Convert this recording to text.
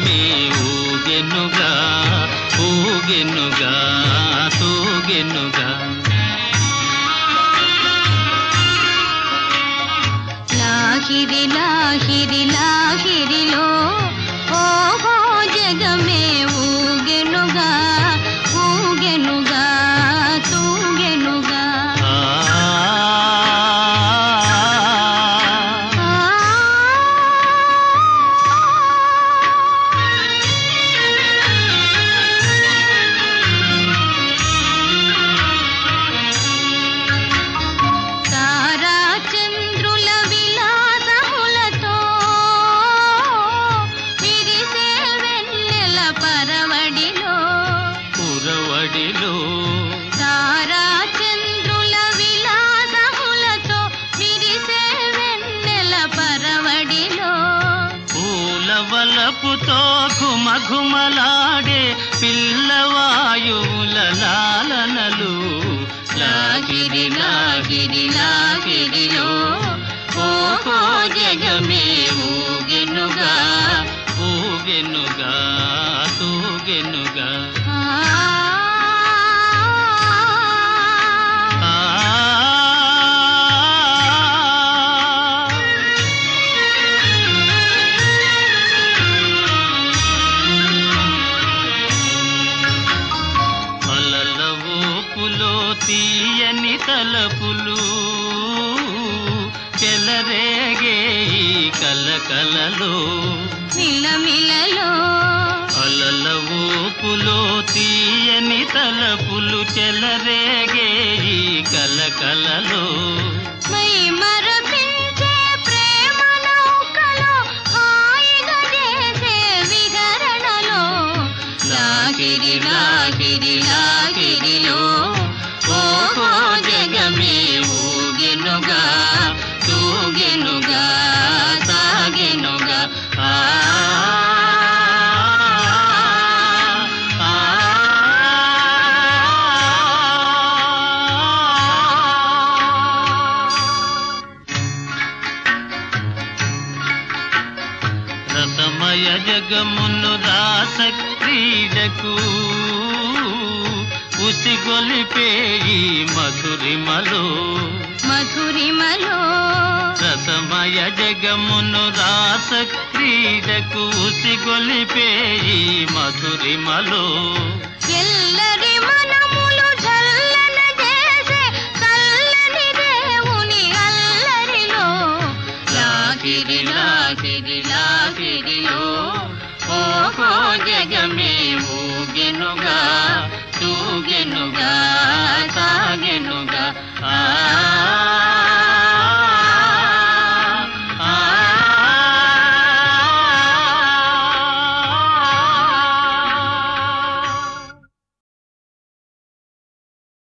జగమే ఊగెనుగా ఊగెనుగా తూగెనుగా. లాహిరి లాహిరి లాహిరిలో ఓహో జగమే ఊగెనుగా ఊగెనుగా తూగెనుగా. తారా చంద్రుల విలాసములతో విరిసే వెన్నెల పరవడిలో పూలవలపుతో ఘుమఘుమలాడే పిల్లవాయువుల లాలనలు. లాగిరి లాగిరి లాగిరిలో ఓహో జగమే ఊగెనుగా ఊగెనుగా తూగెనుగా. తీయని తలపులు చెలరేగే కలకలలో మిలమిలలో అలల ఊపులో తీయని తలపులు చెలరేగే కలకలలో మై మరపించే ప్రేమ నౌకలో హాయిగా చేసే విహరణలో లాగిరి లాగిరి లాగిరిలో ఓహో జగమే ఊగెనుగా తూగెనుగా సాగెనుగా. రసమయ జగమును రాస క్రీడకు ఉసిగొలిపే ఈ మధురిమలో మధురిమలో రసమయ జగమును రాస క్రీడకు ఉసిగొలిపే ఈ మధురిమలో ఎల్లరి మనములు చల్లన చేసే చల్లని దేవుని అల్లరిలో లాగిరి లాగిరి లాగిరిలో ఓహో జగమే ఊగెనుగా తూగెనుగా సాగెనుగా.